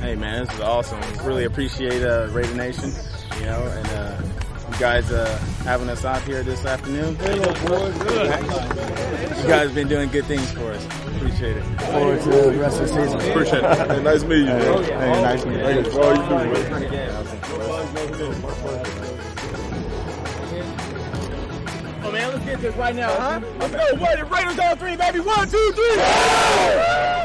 Hey man, this is awesome. Really appreciate Raider Nation, you know, and you guys having us out here this afternoon. You guys have been doing good things for us. Appreciate it. Look forward to the rest of the season. Appreciate it. Hey, nice meeting you, bro. Hey, nice meeting you. Thanks for all you do, man. Oh man, let's get this right now, huh? Let's go. Raiders on 3, baby. 1, 2, 3.